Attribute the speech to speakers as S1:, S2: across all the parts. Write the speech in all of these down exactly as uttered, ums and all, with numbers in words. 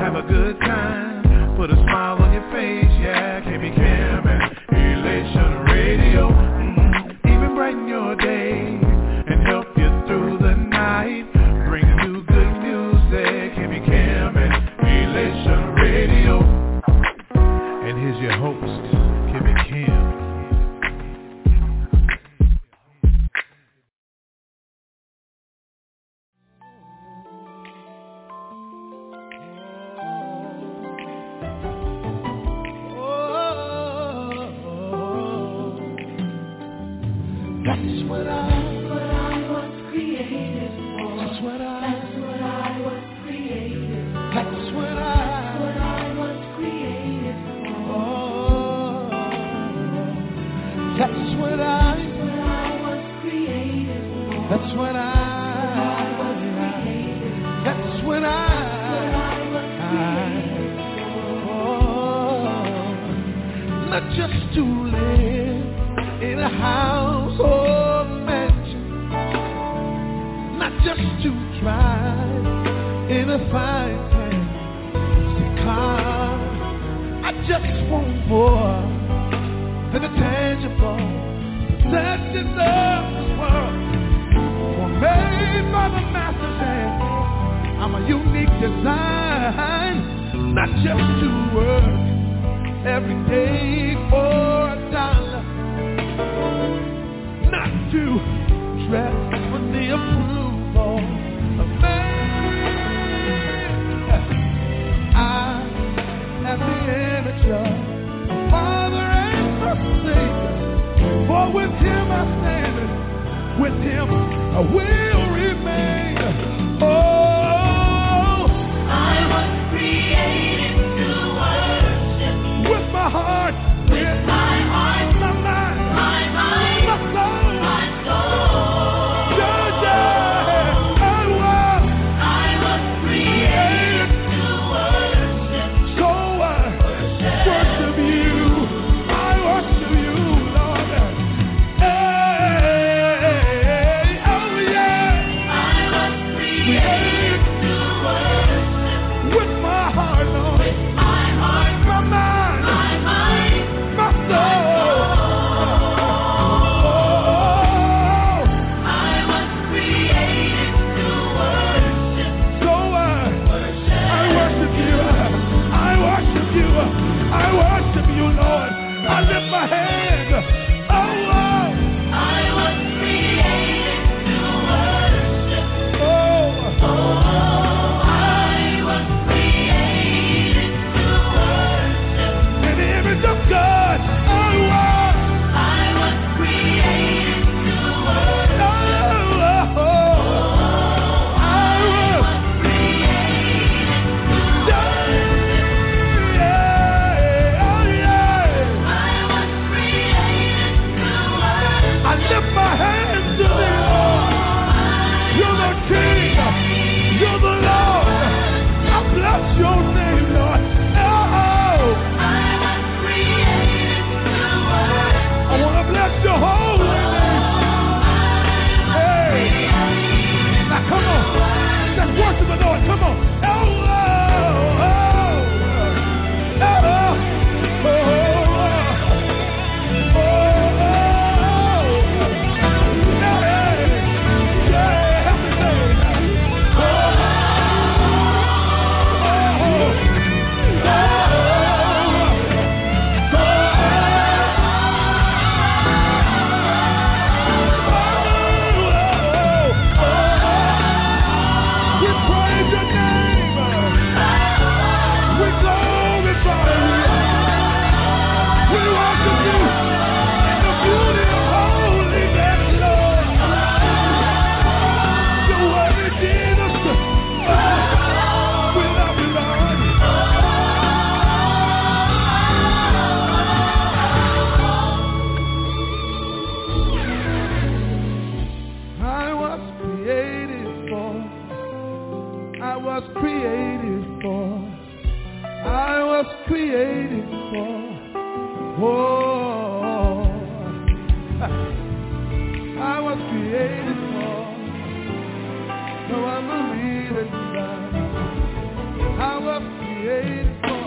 S1: have a good time, put a smile on your face, yeah. K B Cam and Elation Radio, mm-hmm. Even brighten your day and help you through the night. Bring you good music, K B Cam and Elation Radio. And here's your host, K B Cam.
S2: That's what I, what I was created for. That's what I, that's what I was created for. That's what I, what I was created for. Oh, that's what I, what I was created for. That's what I, what I was created for. That's what I, what I was created for. Oh, not just to live in a house or mansion, not just to drive in a fine fancy car. I just want more than the tangible possessions of this world. For made by the master's hand, I'm a unique design, not just to work every day for a dollar, not to dress with the approval of man. I am the image of the Father and the Savior. For with Him I stand, with Him I will remain. Oh, I was created to worship with my heart, with my heart, my mind, my mind, my soul. created for.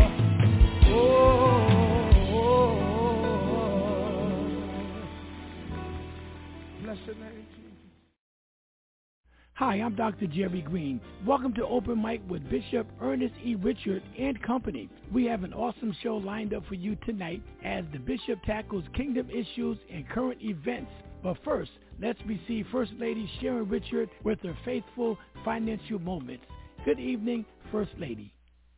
S2: Oh, bless your name, Jesus.
S3: Hi, I'm Doctor Jerry Green. Welcome to Open Mic with Bishop Ernest E. Richard and Company. We have an awesome show lined up for you tonight as the Bishop tackles kingdom issues and current events. But first, let's receive First Lady Sharon Richard with her faithful financial moments. Good evening, First Lady.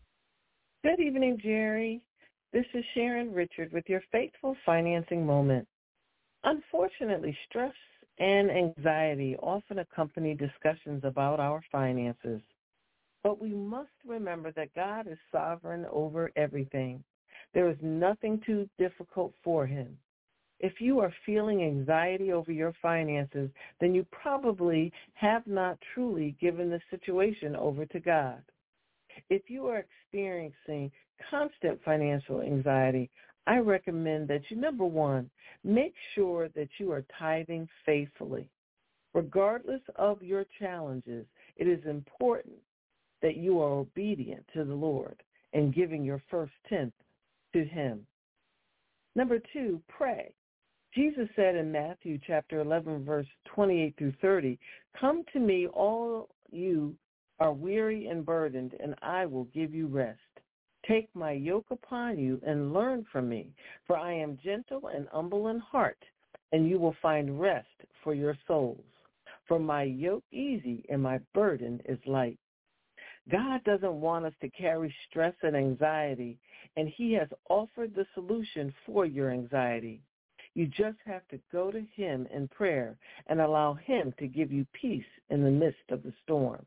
S4: Good evening, Jerry. This is Sharon Richard with your faithful financing moment. Unfortunately, stress and anxiety often accompany discussions about our finances. But we must remember that God is sovereign over everything. There is nothing too difficult for him. If you are feeling anxiety over your finances, then you probably have not truly given the situation over to God. If you are experiencing constant financial anxiety, I recommend that you, number one, make sure that you are tithing faithfully. Regardless of your challenges, it is important that you are obedient to the Lord and giving your first tenth to him. Number two, pray. Jesus said in Matthew chapter eleven, verse twenty-eight through thirty, "Come to me, all you are weary and burdened, and I will give you rest. Take my yoke upon you and learn from me, for I am gentle and humble in heart, and you will find rest for your souls. For my yoke easy and my burden is light." God doesn't want us to carry stress and anxiety, and he has offered the solution for your anxiety. You just have to go to him in prayer and allow him to give you peace in the midst of the storm.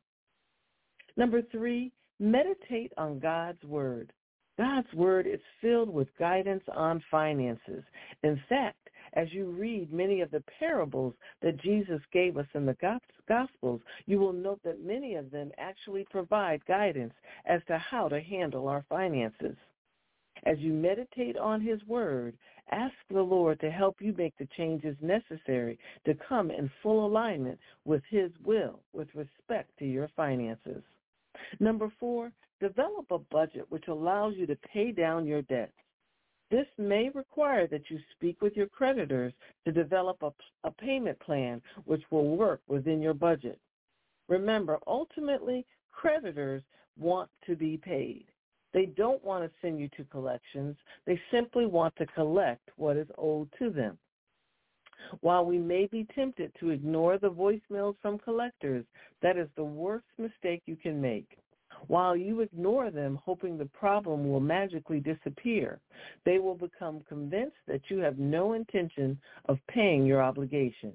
S4: Number three, meditate on God's word. God's word is filled with guidance on finances. In fact, as you read many of the parables that Jesus gave us in the Gospels, you will note that many of them actually provide guidance as to how to handle our finances. As you meditate on his word, ask the Lord to help you make the changes necessary to come in full alignment with his will with respect to your finances. Number four, develop a budget which allows you to pay down your debts. This may require that you speak with your creditors to develop a, a payment plan which will work within your budget. Remember, ultimately, creditors want to be paid. They don't want to send you to collections. They simply want to collect what is owed to them. While we may be tempted to ignore the voicemails from collectors, that is the worst mistake you can make. While you ignore them, hoping the problem will magically disappear, they will become convinced that you have no intention of paying your obligation.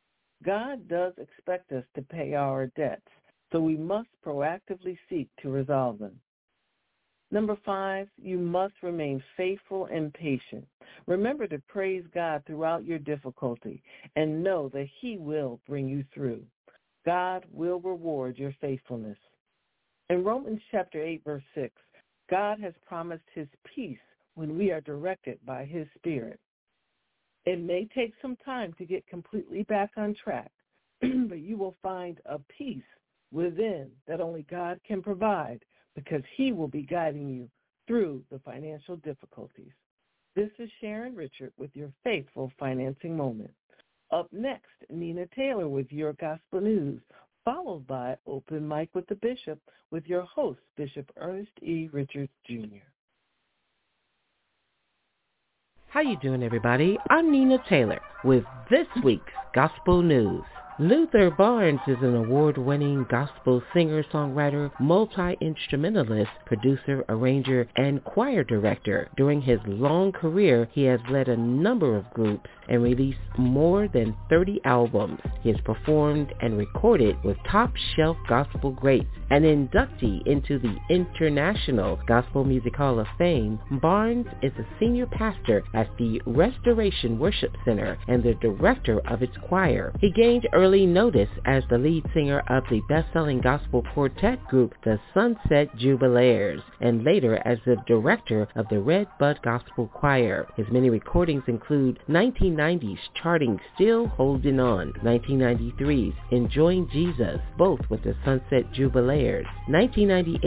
S4: God does expect us to pay our debts, so we must proactively seek to resolve them. Number five, you must remain faithful and patient. Remember to praise God throughout your difficulty and know that he will bring you through. God will reward your faithfulness. In Romans chapter eight, verse six, God has promised his peace when we are directed by his Spirit. It may take some time to get completely back on track, but you will find a peace within that only God can provide, because he will be guiding you through the financial difficulties. This is Sharon Richard with your faithful financing moment. Up next, Nina Taylor with your gospel news, followed by Open Mic with the Bishop with your host, Bishop Ernest E. Richards, Junior
S5: How you doing, everybody? I'm Nina Taylor with this week's gospel news. Luther Barnes is an award-winning gospel singer-songwriter, multi-instrumentalist, producer, arranger, and choir director. During his long career, he has led a number of groups and released more than thirty albums. He has performed and recorded with top-shelf gospel greats. An inductee into the International Gospel Music Hall of Fame, Barnes is a senior pastor at the Restoration Worship Center and the director of its choir. He gained early notice as the lead singer of the best-selling gospel quartet group, the Sunset Jubilaires, and later as the director of the Red Bud Gospel Choir. His many recordings include nineteen nineties charting Still Holding On, nineteen ninety-three's Enjoying Jesus, both with the Sunset Jubilaires, nineteen ninety-eight's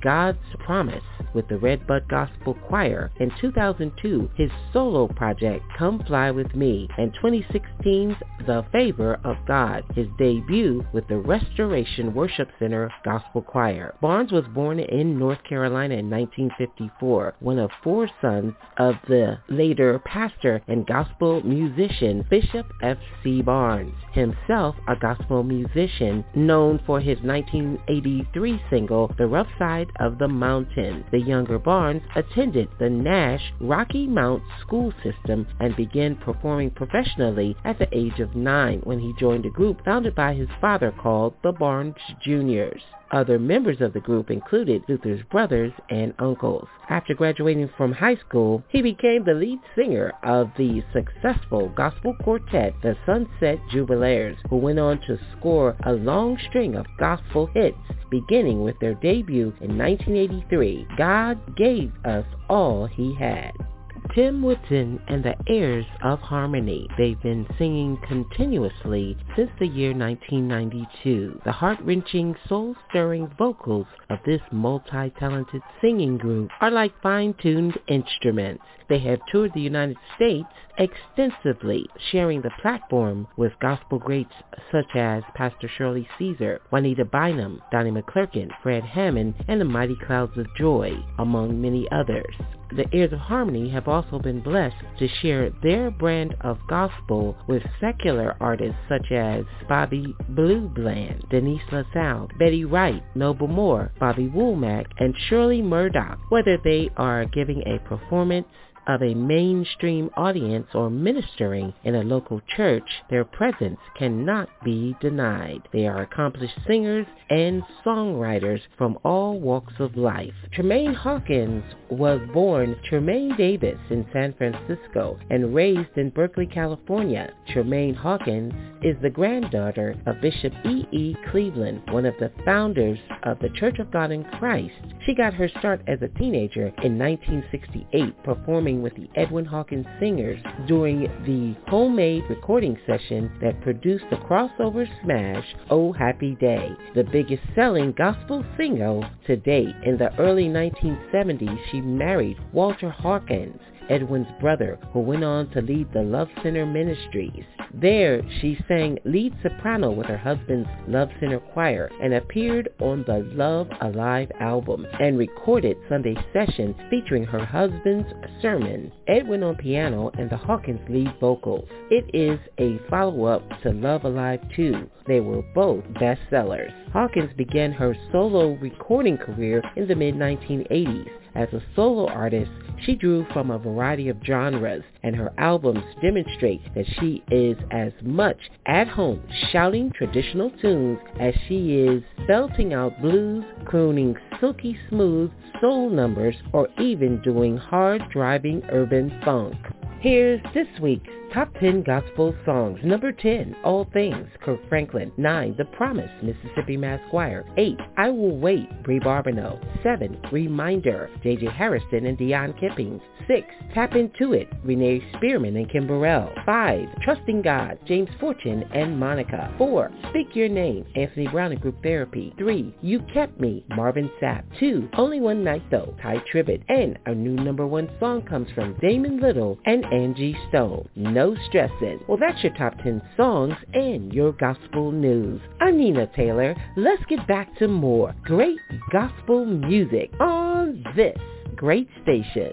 S5: God's Promise with the Redbud Gospel Choir. In two thousand two, his solo project Come Fly With Me, and twenty sixteen's The Favor of God, his debut with the Restoration Worship Center Gospel Choir. Barnes was born in North Carolina in nineteen fifty-four, one of four sons of the later pastor and gospel musician Bishop F C Barnes, himself a gospel musician known for his nineteen eighty-three single The Rough Side of the Mountain. The younger Barnes attended the Nash Rocky Mount school system and began performing professionally at the age of nine when he joined a group founded by his father called the Barnes Juniors. Other members of the group included Luther's brothers and uncles. After graduating from high school, he became the lead singer of the successful gospel quartet, the Sunset Jubilaires, who went on to score a long string of gospel hits, beginning with their debut in nineteen eighty-three, God Gave Us All He Had. Tim Woodson and the Heirs of Harmony. They've been singing continuously since the year nineteen ninety-two. The heart-wrenching, soul-stirring vocals of this multi-talented singing group are like fine-tuned instruments. They have toured the United States extensively, sharing the platform with gospel greats such as Pastor Shirley Caesar, Juanita Bynum, Donnie McClurkin, Fred Hammond, and the Mighty Clouds of Joy, among many others. The Heirs of Harmony have also been blessed to share their brand of gospel with secular artists such as Bobby Blue Bland, Denise LaSalle, Betty Wright, Noble Moore, Bobby Womack, and Shirley Murdoch. Whether they are giving a performance of a mainstream audience or ministering in a local church, their presence cannot be denied. They are accomplished singers and songwriters from all walks of life. Tremaine Hawkins was born Tremaine Davis in San Francisco and raised in Berkeley, California. Tremaine Hawkins is the granddaughter of Bishop E E. Cleveland, one of the founders of the Church of God in Christ. She got her start as a teenager in nineteen sixty-eight, performing with the Edwin Hawkins Singers during the homemade recording session that produced the crossover smash, Oh Happy Day, the biggest selling gospel single to date. In the early nineteen seventies, she married Walter Hawkins, Edwin's brother, who went on to lead the Love Center Ministries. There, she sang lead soprano with her husband's Love Center Choir and appeared on the Love Alive album and recorded Sunday sessions featuring her husband's sermon, Edwin on piano, and the Hawkins lead vocals. It is a follow-up to Love Alive two. They were both bestsellers. Hawkins began her solo recording career in the mid nineteen eighties. As a solo artist, she drew from a variety of genres, and her albums demonstrate that she is as much at home shouting traditional tunes as she is belting out blues, crooning silky smooth soul numbers, or even doing hard-driving urban funk. Here's this week's Top ten Gospel Songs. Number ten, All Things, Kirk Franklin. nine, The Promise, Mississippi Mass Choir. eight, I Will Wait, Brie Barbineau. seven, Reminder, J J Harrison and Dion Kippings. six, Tap Into It, Renee Spearman and Kim Burrell. five, Trusting God, James Fortune and Monica. four, Speak Your Name, Anthony Brown and Group Therapy. three, You Kept Me, Marvin Sapp. two, Only One Night Though, Ty Tribbett. And our new number one song comes from Damon Little and Angie Stone, No Stressing. Well, that's your top ten songs and your gospel news. I'm Nina Taylor. Let's get back to more great gospel music on this great station.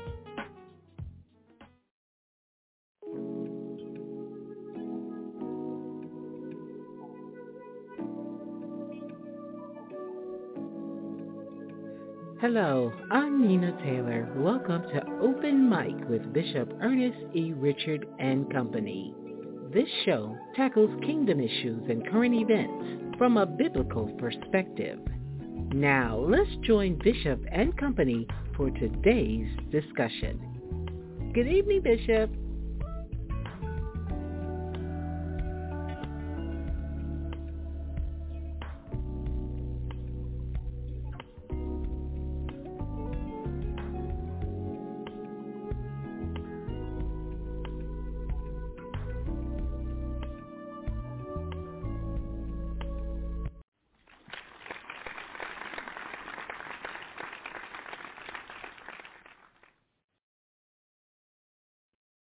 S5: Hello, I'm Nina Taylor. Welcome to Open Mic with Bishop Ernest E. Richard and Company. This show tackles kingdom issues and current events from a biblical perspective. Now, let's join Bishop and Company for today's discussion. Good evening, Bishop.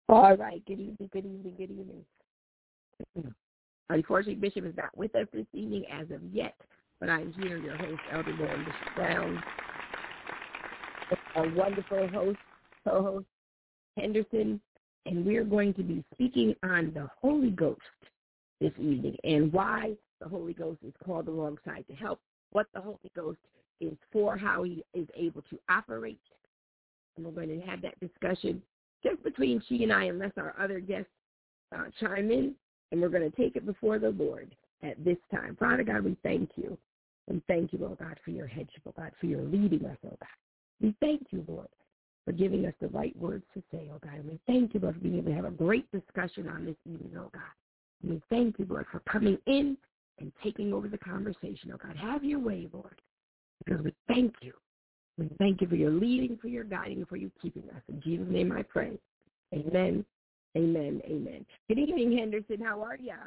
S6: All right. Good evening, good evening, good evening. Unfortunately, Bishop is not with us this evening as of yet, but I'm here, your host, Elder Lauren Bishop Brown. A wonderful host, co-host, Henderson, and we're going to be speaking on the Holy Ghost this evening and why the Holy Ghost is called alongside to help, what the Holy Ghost is for, how he is able to operate. And we're going to have that discussion just between she and I, unless our other guests uh, chime in, and we're going to take it before the Lord at this time. Father God, we thank you. We thank you, Lord God, for your headship, oh God, for your leading us, oh God. We thank you, Lord, for giving us the right words to say, oh God. And we thank you, Lord, for being able to have a great discussion on this evening, oh God. And we thank you, Lord, for coming in and taking over the conversation, oh God. Have your way, Lord, because we thank you. We thank you for your leading, for your guiding, and for you keeping us. In Jesus' name I pray. Amen, amen, amen. Good evening, Henderson. How are you?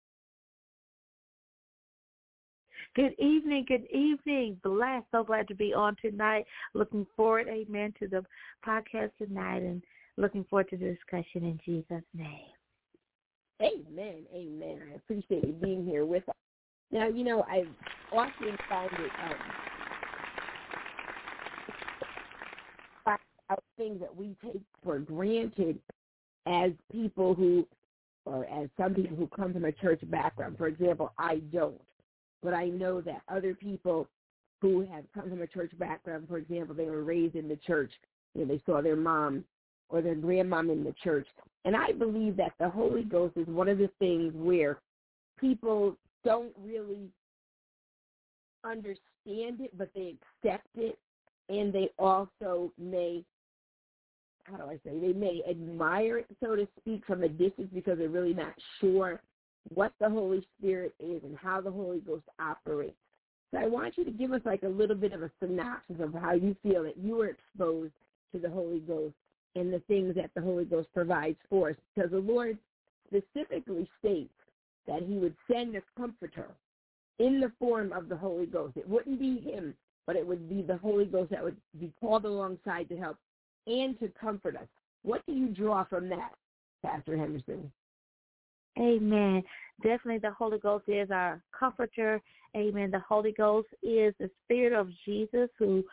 S7: Good evening, good evening. Blessed. So glad to be on tonight. Looking forward, amen, to the podcast tonight and looking forward to the discussion in Jesus' name.
S6: Amen, amen. I appreciate you being here with us. Now, you know, I often find it um, out things that we take for granted as people who, or as some people who come from a church background. For example, I don't. But I know that other people who have come from a church background, for example, they were raised in the church, you know, they saw their mom or their grandmom in the church. And I believe that the Holy Ghost is one of the things where people don't really understand it, but they accept it, and they also may, how do I say, they may admire it, so to speak, from a distance because they're really not sure what the Holy Spirit is and how the Holy Ghost operates. So I want you to give us like a little bit of a synopsis of how you feel that you were exposed to the Holy Ghost and the things that the Holy Ghost provides for us. Because the Lord specifically states that he would send a comforter in the form of the Holy Ghost. It wouldn't be him, but it would be the Holy Ghost that would be called alongside to help and to comfort us. What do you draw from that, Pastor Henderson?
S7: Amen. Definitely the Holy Ghost is our comforter. Amen. The Holy Ghost is the Spirit of Jesus who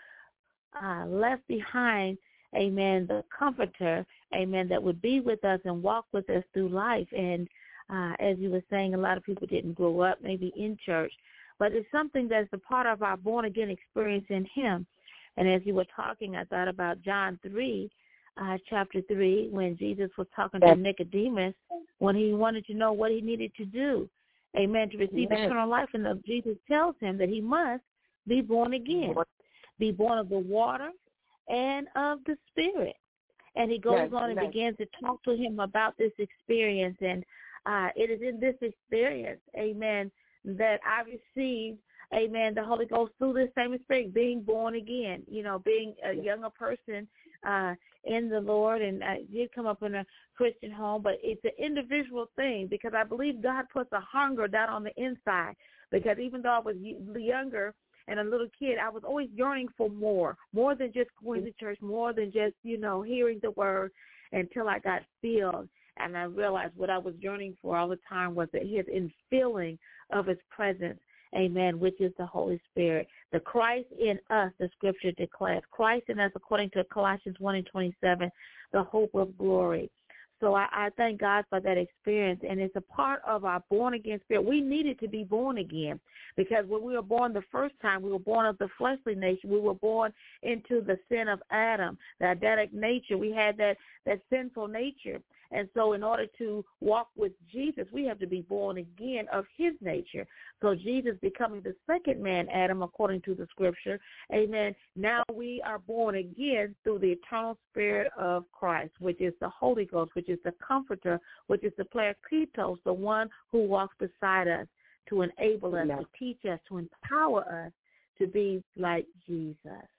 S7: uh, left behind, amen, the comforter, amen, that would be with us and walk with us through life. And uh, as you were saying, a lot of people didn't grow up maybe in church, but it's something that's a part of our born-again experience in him. And as you were talking, I thought about John three, Uh, chapter three, when Jesus was talking to Nicodemus, when he wanted to know what he needed to do, amen, to receive yes. eternal life. And the, Jesus tells him that he must be born again, be born of the water and of the Spirit. And he goes yes, on and yes. begins to talk to him about this experience. And uh, it is in this experience, amen, that I received, amen, the Holy Ghost through this same experience, being born again, you know, being a younger person uh, in the Lord. And I did come up in a Christian home, but it's an individual thing because I believe God puts a hunger down on the inside, because even though I was younger and a little kid, I was always yearning for more, more than just going to church, more than just, you know, hearing the word, until I got filled. And I realized what I was yearning for all the time was that his infilling of his presence, amen, which is the Holy Spirit. The Christ in us, the scripture declares. Christ in us, according to Colossians one and twenty-seven, the hope of glory. So I, I thank God for that experience, and it's a part of our born-again spirit. We needed to be born again, because when we were born the first time, we were born of the fleshly nature. We were born into the sin of Adam, the Adamic nature. We had that, that sinful nature. And so in order to walk with Jesus, we have to be born again of his nature. So Jesus becoming the second man, Adam, according to the scripture, amen. Now we are born again through the eternal Spirit of Christ, which is the Holy Ghost, which is the Comforter, which is the Parakletos, the one who walks beside us to enable us, to teach us, to empower us to be like Jesus.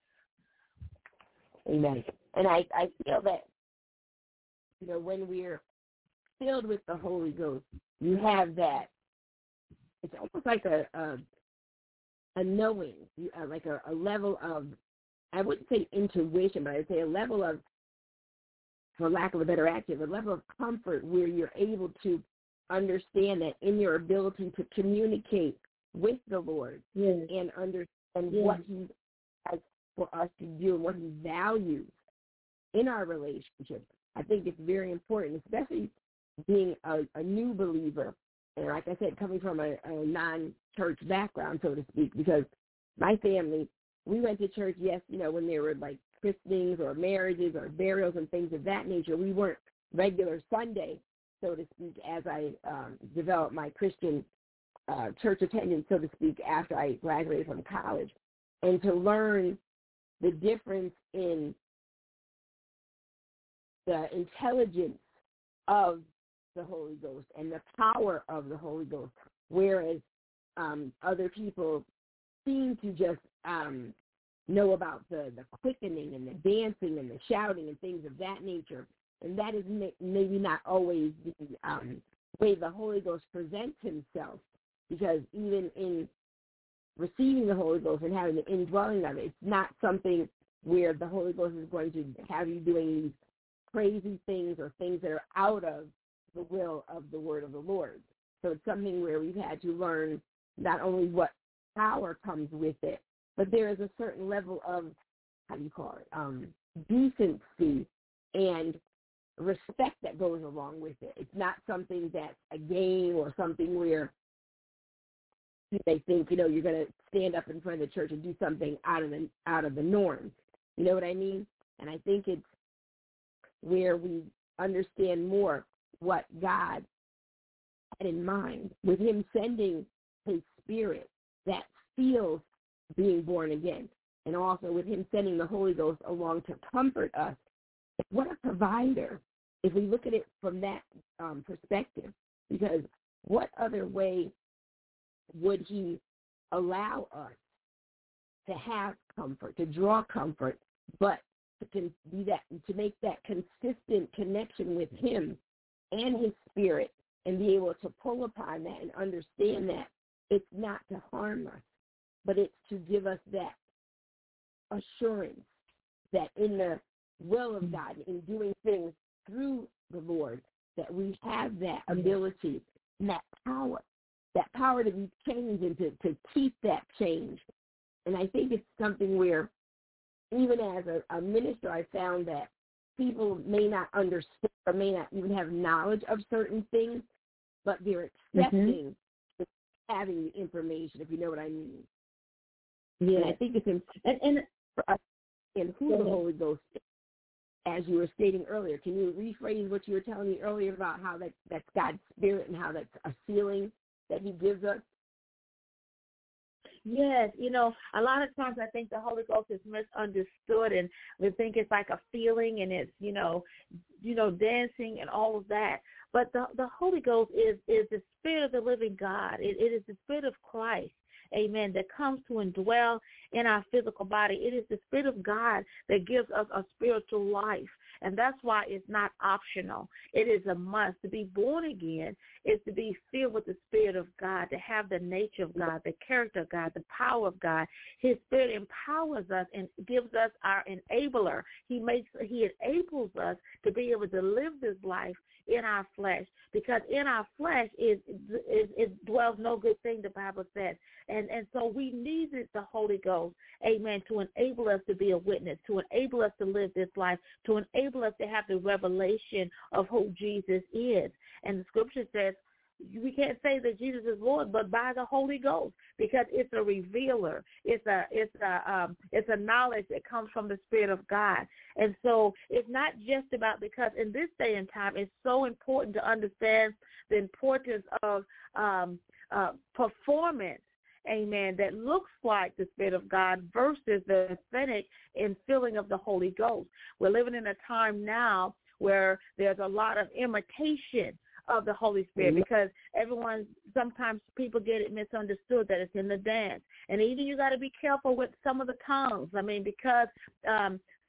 S6: Amen. And I, I feel that, you know, when we're filled with the Holy Ghost, you have that. It's almost like a a, a knowing, uh, like a, a level of, I wouldn't say intuition, but I'd say a level of, for lack of a better adjective, a level of comfort where you're able to understand that in your ability to communicate with the Lord
S7: yes.
S6: and understand
S7: yes.
S6: what he has for us to do and what he values in our relationship. I think it's very important, especially being a, a new believer. And like I said, coming from a, a non-church background, so to speak, because my family, we went to church, yes, you know, when there were like christenings or marriages or burials and things of that nature. We weren't regular Sunday, so to speak, as I um, developed my Christian uh, church attendance, so to speak, after I graduated from college. And to learn the difference in the intelligence of the Holy Ghost and the power of the Holy Ghost, whereas um, other people seem to just um, know about the, the quickening and the dancing and the shouting and things of that nature. And that is may, maybe not always the um, way the Holy Ghost presents himself, because even in receiving the Holy Ghost and having the indwelling of it, it's not something where the Holy Ghost is going to have you doing these crazy things or things that are out of the will of the word of the Lord. So it's something where we've had to learn not only what power comes with it, but there is a certain level of, how do you call it, um, decency and respect that goes along with it. It's not something that's a game or something where they think, you know, you're going to stand up in front of the church and do something out of the out of the norm. You know what I mean? And I think it's where we understand more what God had in mind with him sending his spirit that feels being born again, and also with him sending the Holy Ghost along to comfort us. What a provider, if we look at it from that um, perspective, because what other way would he allow us to have comfort, to draw comfort, but to be that, to make that consistent connection with him and his spirit, and be able to pull upon that and understand that it's not to harm us, but it's to give us that assurance that in the will of God, in doing things through the Lord, that we have that ability and that power, that power to be changed and to, to keep that change. And I think it's something where, even as a, a minister, I found that people may not understand or may not even have knowledge of certain things, but they're accepting mm-hmm. having the information, if you know what I mean. Yeah. And I think it's important and, and for us and who the Holy Ghost is, as you were stating earlier. Can you rephrase what you were telling me earlier about how that, that's God's Spirit and how that's a feeling that he gives us?
S7: Yes, you know, a lot of times I think the Holy Ghost is misunderstood, and we think it's like a feeling, and it's, you know, you know, dancing and all of that. But the the Holy Ghost is, is the Spirit of the living God. It, it is the Spirit of Christ, amen, that comes to indwell in our physical body. It is the Spirit of God that gives us a spiritual life. And that's why it's not optional. It is a must. To be born again is to be filled with the Spirit of God, to have the nature of God, the character of God, the power of God. His Spirit empowers us and gives us our enabler. He makes, he enables us to be able to live this life in our flesh, because in our flesh is, is, it dwells no good thing, the Bible says. And and so we needed the Holy Ghost, amen, to enable us to be a witness, to enable us to live this life, to enable us to have the revelation of who Jesus is. And the scripture says, we can't say that Jesus is Lord, but by the Holy Ghost, because it's a revealer. It's a it's a um, it's a knowledge that comes from the Spirit of God. And so it's not just about, because in this day and time, it's so important to understand the importance of um, uh, performance, amen, that looks like the Spirit of God versus the authentic infilling of the Holy Ghost. We're living in a time now where there's a lot of imitation of the Holy Spirit, because everyone, sometimes people get it misunderstood that it's in the dance. And even you got to be careful with some of the tongues. I mean, because um,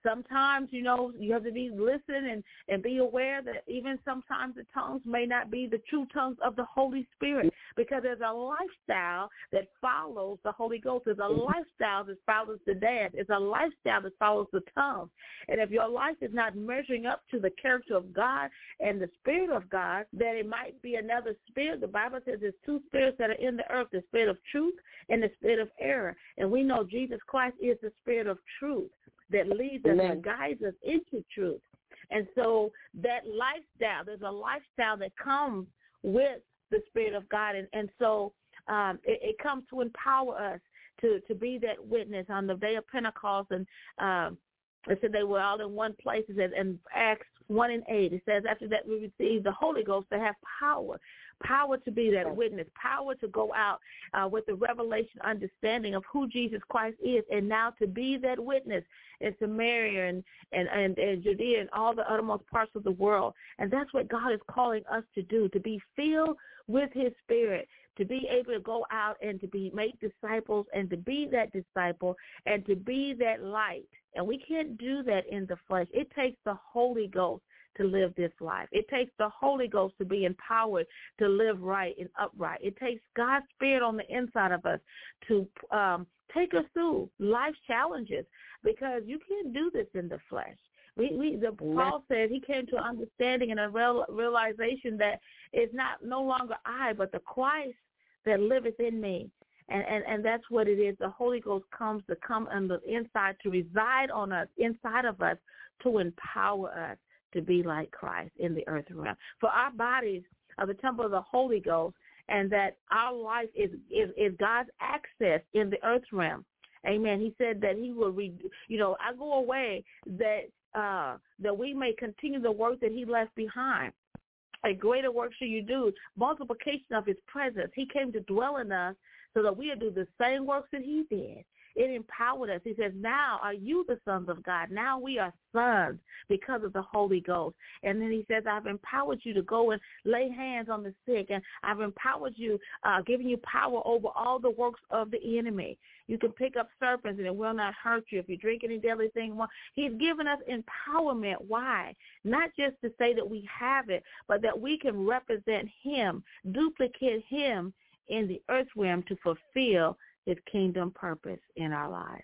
S7: sometimes, you know, you have to be listen and, and be aware that even sometimes the tongues may not be the true tongues of the Holy Spirit, because there's a lifestyle that follows the Holy Ghost. There's a lifestyle that follows the dance. It's a lifestyle that follows the tongue. And if your life is not measuring up to the character of God and the Spirit of God, then it might be another spirit. The Bible says there's two spirits that are in the earth, the spirit of truth and the spirit of error. And we know Jesus Christ is the spirit of truth that leads us
S6: Amen.
S7: and guides us into truth. And so that lifestyle, there's a lifestyle that comes with the Spirit of God. And, and so um, it, it comes to empower us to, to be that witness on the day of Pentecost. And um, it said they were all in one place. It says in Acts one and eight, it says after that we received the Holy Ghost to have power. Power to be that witness, power to go out uh, with the revelation understanding of who Jesus Christ is, and now to be that witness in Samaria and, and, and, and Judea and all the uttermost parts of the world. And that's what God is calling us to do, to be filled with his Spirit, to be able to go out and to be make disciples and to be that disciple and to be that light. And we can't do that in the flesh. It takes the Holy Ghost to live this life. It takes the Holy Ghost to be empowered to live right and upright. It takes God's Spirit on the inside of us to um, take us through life's challenges, because you can't do this in the flesh. We, we the Paul said he came to understanding and a real, realization that it's not no longer I, but the Christ that liveth in me. And, and and that's what it is. The Holy Ghost comes to come on the inside, to reside on us, inside of us, to empower us to be like Christ in the earth realm. For our bodies are the temple of the Holy Ghost, and that our life is, is, is God's access in the earth realm. Amen. He said that he will, re, you know, I go away that uh, that we may continue the work that he left behind. A greater work shall you do, multiplication of his presence. He came to dwell in us so that we would do the same works that he did. It empowered us. He says, now are you the sons of God? Now we are sons because of the Holy Ghost. And then he says, I've empowered you to go and lay hands on the sick, and I've empowered you, uh, giving you power over all the works of the enemy. You can pick up serpents and it will not hurt you if you drink any deadly thing. He's given us empowerment. Why? Not just to say that we have it, but that we can represent him, duplicate him in the earth realm to fulfill his kingdom purpose in our lives.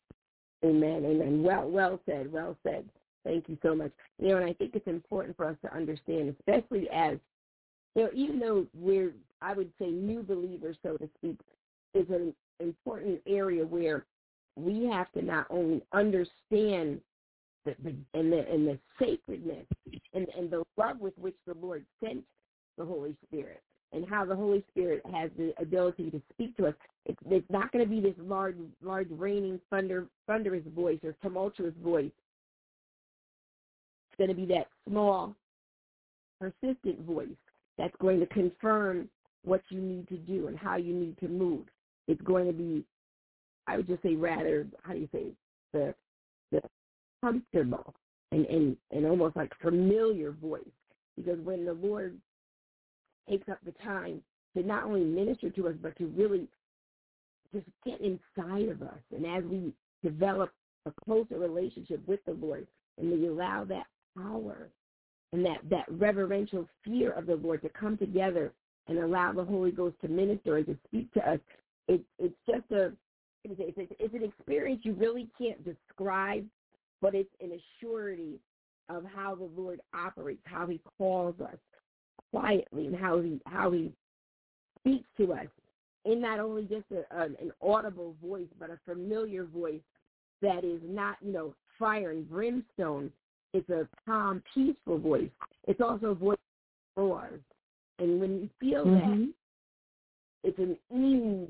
S6: Amen, amen. Well, well said, well said. Thank you so much. You know, and I think it's important for us to understand, especially as, you know, even though we're, I would say, new believers, so to speak, is an important area where we have to not only understand the, the and the and the sacredness and, and the love with which the Lord sent the Holy Spirit, and how the Holy Spirit has the ability to speak to us. It's, it's not going to be this large, large, raining, thunder, thunderous voice or tumultuous voice. It's going to be that small, persistent voice that's going to confirm what you need to do and how you need to move. It's going to be, I would just say rather, how do you say, the the comfortable and, and, and almost like familiar voice. Because when the Lord takes up the time to not only minister to us, but to really just get inside of us. And as we develop a closer relationship with the Lord, and we allow that power and that, that reverential fear of the Lord to come together and allow the Holy Ghost to minister and to speak to us, it, it's just a, it's, it's, it's an experience you really can't describe, but it's an assurity of how the Lord operates, how he calls us quietly, and how he how he speaks to us in not only just a, an, an audible voice, but a familiar voice that is not, you know, fire and brimstone. It's a calm, peaceful voice. It's also a voice of roars. And when you feel mm-hmm. that, it's an ease.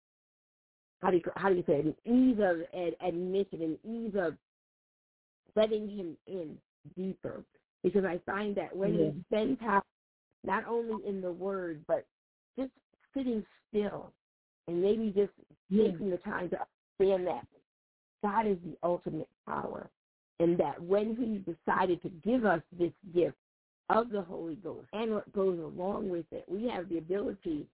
S6: How do you how do you say it? An ease of ad, admission, an ease of letting him in deeper. Because I find that when mm-hmm. you spend time not only in the Word, but just sitting still and maybe just yeah. taking the time to understand that God is the ultimate power, and that when he decided to give us this gift of the Holy Ghost and what goes along with it, we have the ability,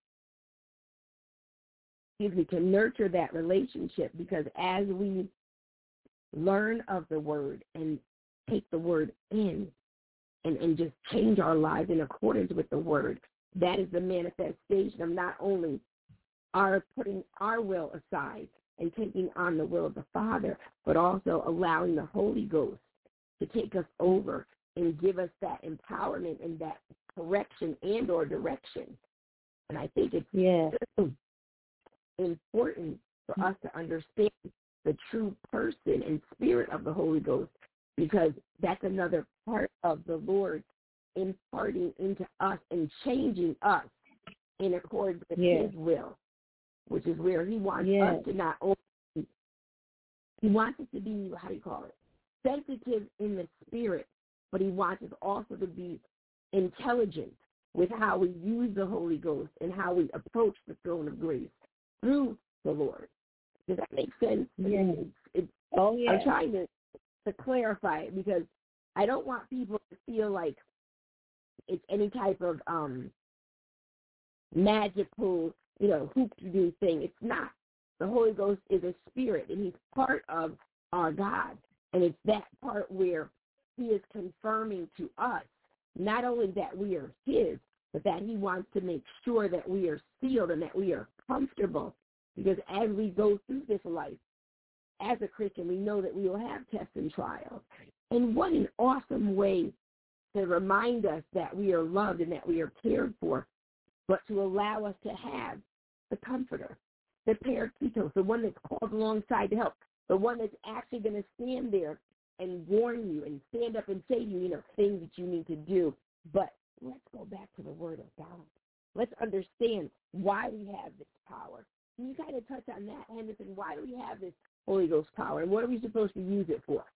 S6: excuse me, to nurture that relationship, because as we learn of the word and take the word in and, and just change our lives in accordance with the word. That is the manifestation of not only our putting our will aside and taking on the will of the Father, but also allowing the Holy Ghost to take us over and give us that empowerment and that correction and or direction. And I think it's
S7: yes.
S6: important for us to understand the true person and spirit of the Holy Ghost, because that's another part of the Lord imparting into us and changing us in accordance with
S7: yes.
S6: his will, which is where he wants
S7: yes.
S6: us to not only, he wants us to be, how do you call it, sensitive in the spirit, but he wants us also to be intelligent with how we use the Holy Ghost and how we approach the throne of grace through the Lord. Does that make sense?
S7: Yes.
S6: It's, it's,
S7: oh, yeah.
S6: I'm trying to, to clarify it, because I don't want people to feel like it's any type of um, magical, you know, hoop-to-do thing. It's not. The Holy Ghost is a spirit, and he's part of our God. And it's that part where he is confirming to us not only that we are his, but that he wants to make sure that we are sealed and that we are comfortable. Because as we go through this life, as a Christian, we know that we will have tests and trials. And what an awesome way to remind us that we are loved and that we are cared for, but to allow us to have the comforter, the Paracletos, the one that's called alongside to help, the one that's actually going to stand there and warn you and stand up and say to you, you know, things that you need to do. But let's go back to the Word of God. Let's understand why we have this power. Can you kind of touch on that, Henderson? Why do we have this Holy Ghost power, and what are we supposed to use it for?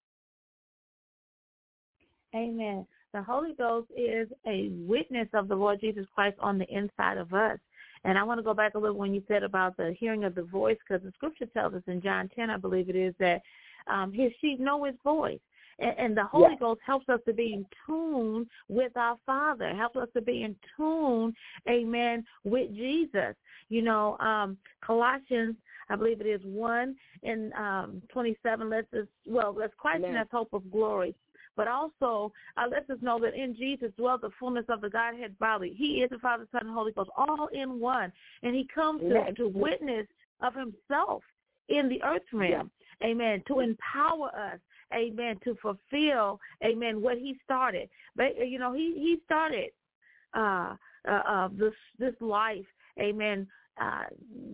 S7: Amen. The Holy Ghost is a witness of the Lord Jesus Christ on the inside of us. And I want to go back a little when you said about the hearing of the voice, because the scripture tells us in John ten, I believe it is, that um, his sheep know his voice. And, and the Holy yes. Ghost helps us to be in tune with our Father, helps us to be in tune, amen, with Jesus. You know, um, Colossians, I believe it is one and um, twenty-seven, lets us, well, let's Christ in us hope of glory. But also, uh, lets us know that in Jesus dwells the fullness of the Godhead bodily. He is the Father, Son, and Holy Ghost, all in one. And he comes to, to witness of himself in the earth realm, yeah. amen, to empower us, amen, to fulfill, amen, what he started. But, you know, he, he started uh, uh, uh, this, this life, amen, uh,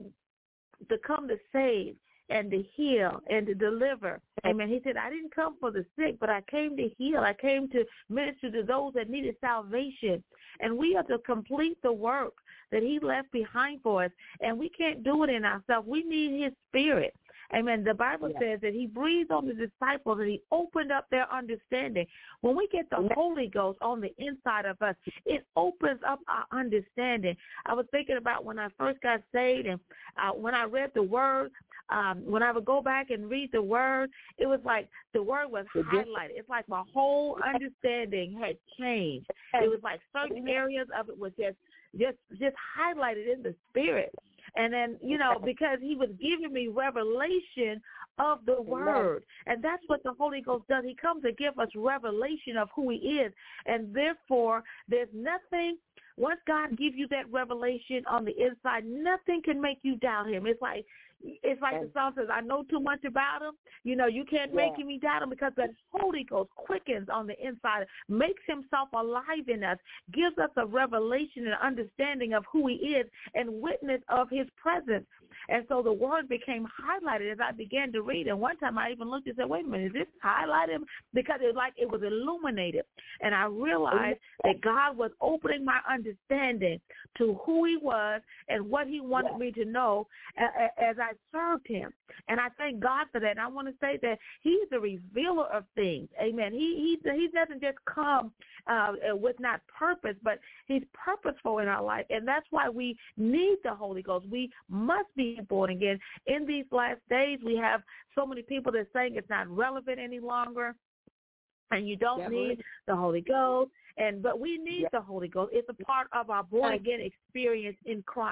S7: to come to save and to heal and to deliver. Amen. He said, I didn't come for the sick, but I came to heal. I came to minister to those that needed salvation. And we are to complete the work that he left behind for us. And we can't do it in ourselves. We need his spirit. Amen. The Bible yeah. says that he breathed on the disciples and he opened up their understanding. When we get the Holy Ghost on the inside of us, it opens up our understanding. I was thinking about when I first got saved, and uh, when I read the word, um, when I would go back and read the word, it was like the word was highlighted. It's like my whole understanding had changed. It was like certain areas of it was just just just highlighted in the spirit. And then, you know, because he was giving me revelation of the word. And that's what the Holy Ghost does. He comes to give us revelation of who he is. And therefore, there's nothing, once God gives you that revelation on the inside, nothing can make you doubt him. It's like, it's like the song says, I know too much about him. You know, you can't yeah. make me doubt him, because the Holy Ghost quickens on the inside, makes himself alive in us, gives us a revelation and understanding of who he is and witness of his presence. And so the word became highlighted as I began to read. And one time I even looked and said, wait a minute, is this highlighted? Because it was like it was illuminated. And I realized that God was opening my understanding to who he was and what he wanted yeah. me to know as I served him. And I thank God for that. And I want to say that he's a revealer of things. Amen. He he, he doesn't just come uh, with not purpose, but he's purposeful in our life. And that's why we need the Holy Ghost. We must be born again. In these last days, we have so many people that are saying it's not relevant any longer, and you don't yeah, need the Holy Ghost. And but we need yeah. the Holy Ghost. It's a part of our born again experience in Christ.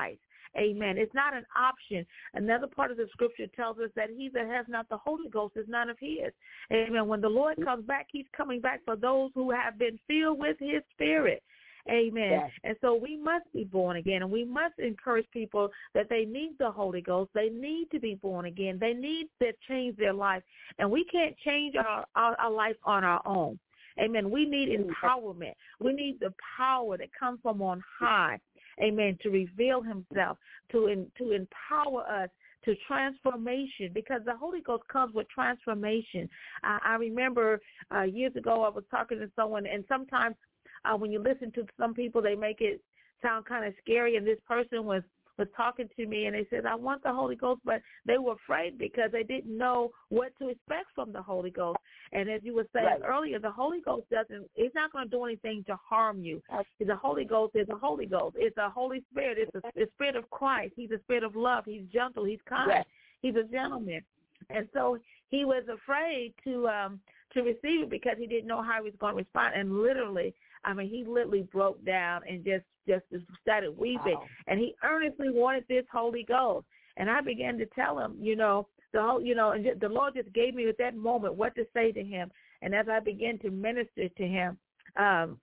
S7: Amen. It's not an option. Another part of the scripture tells us that he that has not the Holy Ghost is none of his. Amen. When the Lord comes back, he's coming back for those who have been filled with his Spirit. Amen. Yes. And so we must be born again, and we must encourage people that they need the Holy Ghost. They need to be born again. They need to change their life, and we can't change our, our, our life on our own. Amen. We need empowerment. We need the power that comes from on high, amen, to reveal himself, to in, to empower us to transformation, because the Holy Ghost comes with transformation. I, I remember uh, years ago I was talking to someone, and sometimes Uh, when you listen to some people, they make it sound kind of scary. And this person was, was talking to me, and they said, I want the Holy Ghost, but they were afraid because they didn't know what to expect from the Holy Ghost. And as you were saying right. earlier, the Holy Ghost doesn't, it's not going to do anything to harm you. The Holy Ghost is a Holy Ghost. It's a Holy Spirit. It's a, the Spirit of Christ. He's a Spirit of love. He's gentle. He's kind. Yes. He's a gentleman. And so he was afraid to um, to receive it because he didn't know how he was going to respond. And literally, I mean, he literally broke down and just, just started weeping. Wow. And he earnestly wanted this Holy Ghost. And I began to tell him, you know, the whole, you know, and just, the Lord just gave me at that moment what to say to him. And as I began to minister to him, um,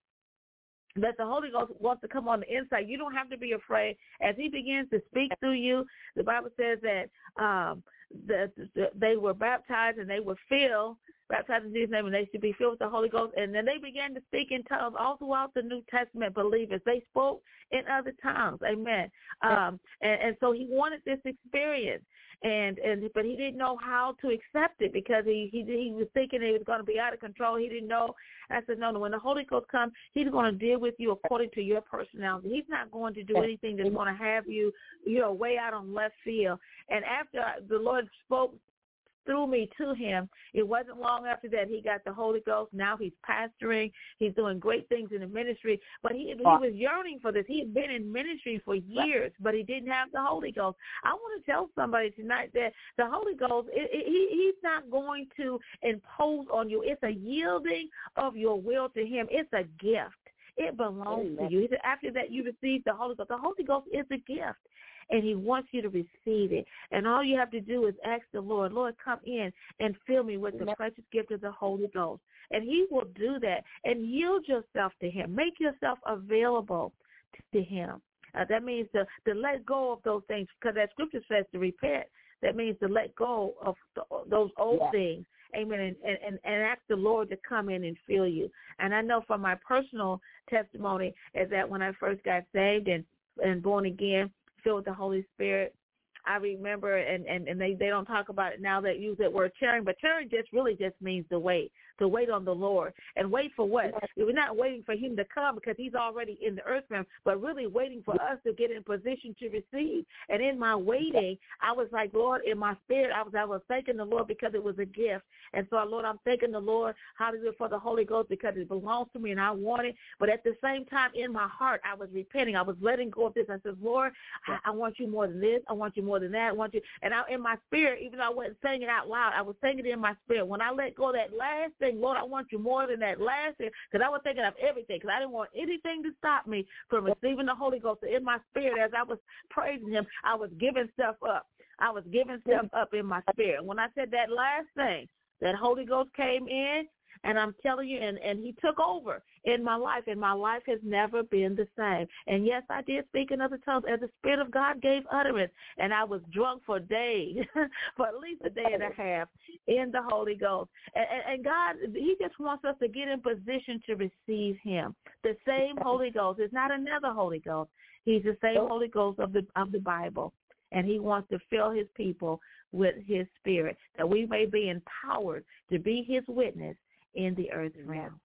S7: that the Holy Ghost wants to come on the inside. You don't have to be afraid. As he begins to speak through you, the Bible says that um, the, the, they were baptized and they were filled, baptized in Jesus' name, and they should be filled with the Holy Ghost. And then they began to speak in tongues all throughout the New Testament believers. They spoke in other tongues. Amen. Um, and, and so he wanted this experience. And, and but he didn't know how to accept it because he, he he was thinking it was going to be out of control. He didn't know. I said, no, no, when the Holy Ghost comes, he's going to deal with you according to your personality. He's not going to do anything that's going to have you, you know, way out on left field. And after the Lord spoke through me to him, it wasn't long after that he got the Holy Ghost. Now he's pastoring. He's doing great things in the ministry. But he, he was yearning for this. He had been in ministry for years, but he didn't have the Holy Ghost. I want to tell somebody tonight that the Holy Ghost, it, it, he, he's not going to impose on you. It's a yielding of your will to him. It's a gift. It belongs Amen. to you. He said, after that you receive the Holy Ghost. The Holy Ghost is a gift, and he wants you to receive it. And all you have to do is ask the Lord, Lord, come in and fill me with the precious gift of the Holy Ghost. And he will do that. And yield yourself to him. Make yourself available to him. Uh, that means to, to let go of those things, because that scripture says to repent. That means to let go of the, those old yeah. things. Amen. And, and, and ask the Lord to come in and fill you. And I know from my personal testimony is that when I first got saved and, and born again, filled with the Holy Spirit, I remember, and, and, and they, they don't talk about it now, that use that word cheering, but cheering just really just means to wait, to wait on the Lord. And wait for what? We're not waiting for him to come because he's already in the earth realm, but really waiting for us to get in position to receive. And in my waiting, I was like, Lord, in my spirit, I was I was thanking the Lord because it was a gift. And so, Lord, I'm thanking the Lord, hallelujah, for the Holy Ghost because it belongs to me and I want it. But at the same time, in my heart, I was repenting. I was letting go of this. I said, Lord, I, I want you more than this. I want you more than that. I want you. And I, in my spirit, even though I wasn't saying it out loud, I was saying it in my spirit. When I let go of that last thing, Lord, I want you more than that last thing, because I was thinking of everything, because I didn't want anything to stop me from receiving the Holy Ghost. So in my spirit, as I was praising him, I was giving stuff up. I was giving stuff up in my spirit. When I said that last thing, that Holy Ghost came in, and I'm telling you, and, and he took over in my life, and my life has never been the same. And, yes, I did speak in other tongues as the Spirit of God gave utterance, and I was drunk for days, for at least a day and a half in the Holy Ghost. And, and, and God, he just wants us to get in position to receive him. The same Holy Ghost. It's not another Holy Ghost. He's the same Holy Ghost of the of the Bible, and he wants to fill his people with his Spirit, that we may be empowered to be his witness in the earth realm.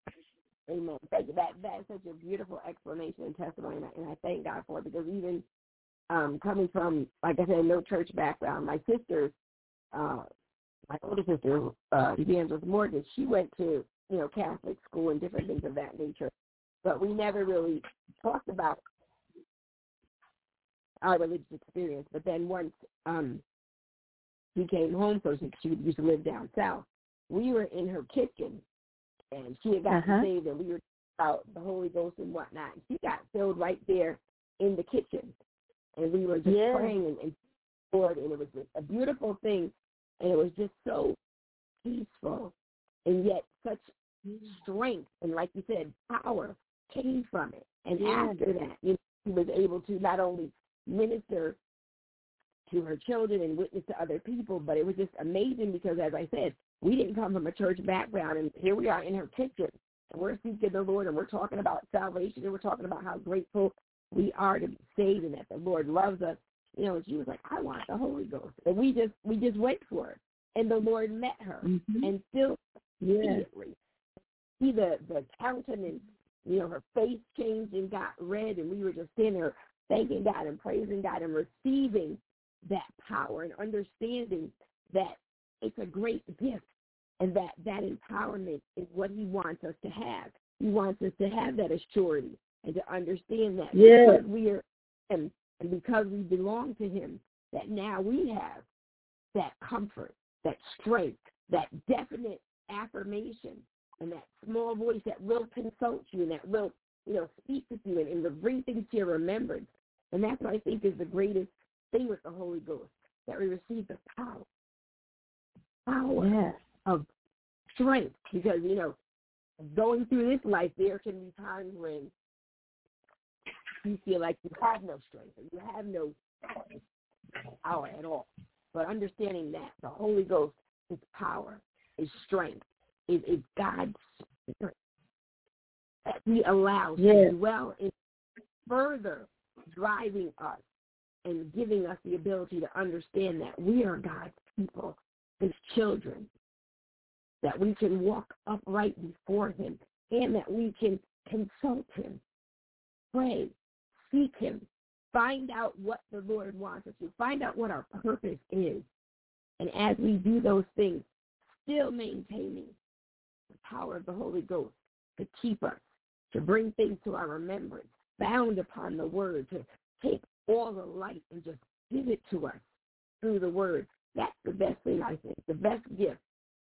S6: Amen. Thank you. That, that is such a beautiful explanation and testimony, and I, and I thank God for it, because even um, coming from, like I said, no church background, my sister, uh, my older sister, uh, Evangelist Morgan, she went to, you know, Catholic school and different things of that nature, but we never really talked about our religious experience. But then once um, we came home, so she, she used to live down south, we were in her kitchen, and she had gotten uh-huh. saved, and we were about the Holy Ghost and whatnot. And she got filled right there in the kitchen. and we were just
S7: yeah.
S6: praying and, and Lord, and it was a beautiful thing, and it was just so peaceful, and yet such strength, and like you said, power came from it. And yeah. after that, you know, she was able to not only minister to her children and witness to other people, but it was just amazing because, as I said, we didn't come from a church background, and here we are in her kitchen, and we're seeking the Lord, and we're talking about salvation, and we're talking about how grateful we are to be saved and that the Lord loves us. You know, and she was like, I want the Holy Ghost. And we just we just wait for it. And the Lord met her. Mm-hmm. And still immediately, see the, the countenance, you know, her face changed and got red, and we were just sitting there thanking God and praising God and receiving that power and understanding that it's a great gift and that that empowerment is what he wants us to have. He wants us to have that assurity and to understand that
S7: yeah.
S6: because we are him and because we belong to him, that now we have that comfort, that strength, that definite affirmation, and that small voice that will consult you and that will, you know, speak with you and, and will bring things to your remembrance. And that's what I think is the greatest thing with the Holy Ghost, that we receive the power, power
S7: yes.
S6: of strength. Because, you know, going through this life, there can be times when you feel like you have no strength or you have no power at all. But understanding that the Holy Ghost is power, is strength, is, is God's spirit that he allows yes. to dwell in, further driving us and giving us the ability to understand that we are God's people, his children, that we can walk upright before him, and that we can consult him, pray, seek him, find out what the Lord wants us to, find out what our purpose is. And as we do those things, still maintaining the power of the Holy Ghost to keep us, to bring things to our remembrance, bound upon the word, to take all the light and just give it to us through the word. That's the best thing, I think, the best gift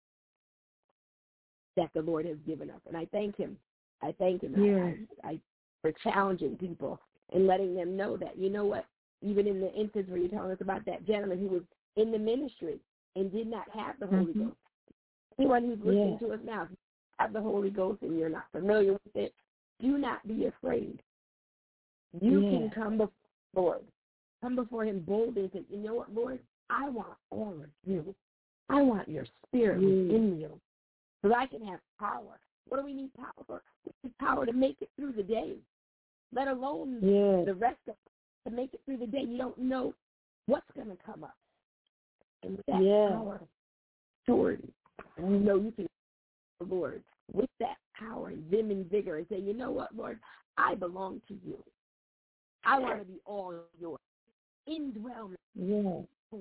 S6: that the Lord has given us. And I thank him. I thank him
S7: yes.
S6: I, I, for challenging people and letting them know that, you know what, even in the instance where you're telling us about that gentleman who was in the ministry and did not have the Holy
S7: mm-hmm.
S6: Ghost. Anyone who's listening
S7: yes.
S6: to us now, if you have the Holy Ghost and you're not familiar with it, do not be afraid. You
S7: yes.
S6: can come before the Lord. Come before him boldly and say, you know what, Lord, I want all of you. I want your spirit yes. within you so that I can have power. What do we need power for? We need power to make it through the day, let alone
S7: yes.
S6: the rest of it, to make it through the day. You don't know what's going to come up. And with that
S7: yes.
S6: power, authority, and you know you can the Lord with that power and vim and vigor and say, you know what, Lord, I belong to you. I want to be all yours. Indwell me.
S7: Yes.